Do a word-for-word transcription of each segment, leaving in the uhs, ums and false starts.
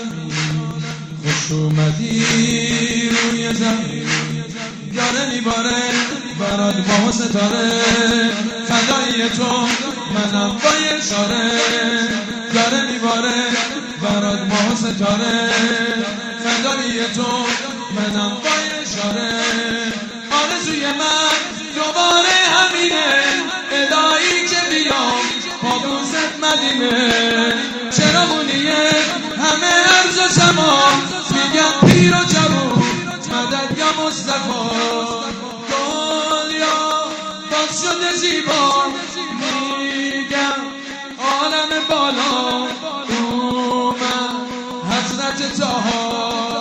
خوش اومدی روی زمین، داره میباره برات ماه و ستاره، فدای تو منم با اشاره، داره میباره برات ماه و ستاره، فدای تو منم با اشاره. آرزوی من دوباره همینه، الهی که بیام با دوست مدینه، چراغونیه همه ارز و سما، میگن پیر و جوون مدد یا مصطفی، دنیا باز شده زیبا، میگم عالم بالا اومد حضرت طه،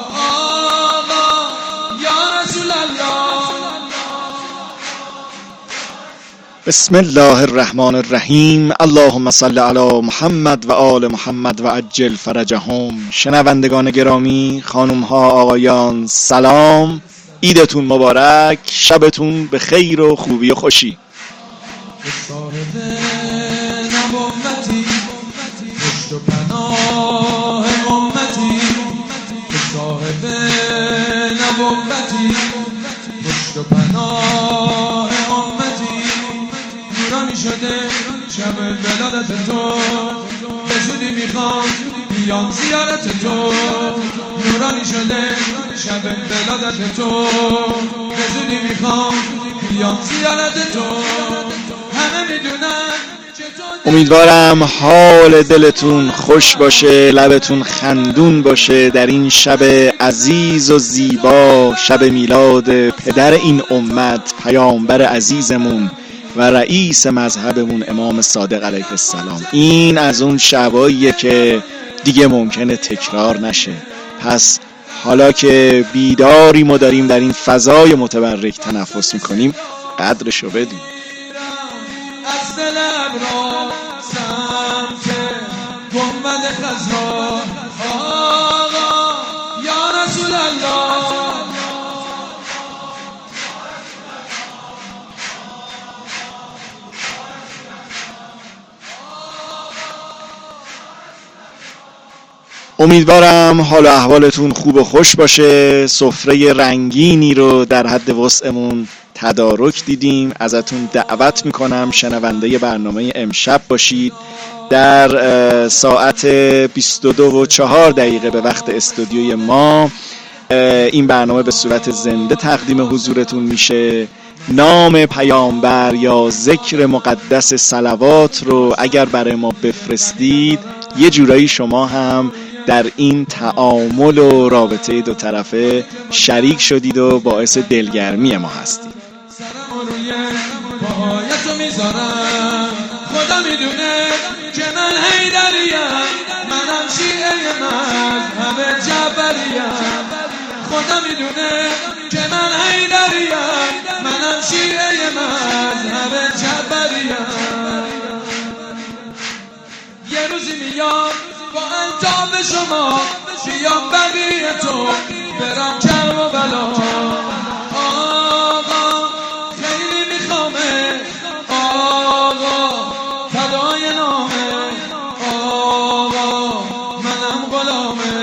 بسم الله الرحمن الرحیم. اللهم صل علی محمد و آل محمد و عجل فرجهم. شنوندگان گرامی، خانم ها، آقایان، سلام. عیدتون مبارک، شبتون به خیر و خوبی و خوشی. صاحب نبوتی پشت و پناه امتی، صاحب نبوتی پشت و پناه امتی، نورانی شده شب ولادت تو، به زودی میخوام بیام زیارت تو، نورانی شده شب ولادت تو، به زودی میخوام بیام زیارت تو، همه میدونن. امیدوارم حال دلتون خوش باشه، لبتون خندون باشه در این شب عزیز و زیبا، شب میلاد پدر این امت، پیامبر عزیزمون و رئیس مذهبمون امام صادق علیه السلام. این از اون شباییه که دیگه ممکنه تکرار نشه. پس حالا که بیداریم و داریم در این فضای متبرک تنفس میکنیم، قدرشو بدیم. از دل ابرار سمت گنبد خزرا، آقا یا رسول الله، امیدوارم حال و احوالتون خوب و خوش باشه. سفره رنگینی رو در حد وسعمون تدارک دیدیم. ازتون دعوت میکنم شنونده برنامه امشب باشید. در ساعت بیست و دو و چهار دقیقه به وقت استودیوی ما این برنامه به صورت زنده تقدیم حضورتون میشه. نام پیامبر یا ذکر مقدس صلوات رو اگر برای ما بفرستید، یه جورایی شما هم در این تعامل و رابطه دو طرفه شریک شدید و باعث دلگرمی ما هستید. سرم روی پاهایتو میذارم، خدا میدونه که من حیدریم، منم شیعه مذهب جعفریم، خدا میدونه که من حیدریم، منم شیعه مذهب جعفریم. یه روزی میام با انتاب شما، بیام بقیه تو برم کرب و بلا، آقا خیلی میخوامه، آقا فدای نامه، آقا منم غلامه،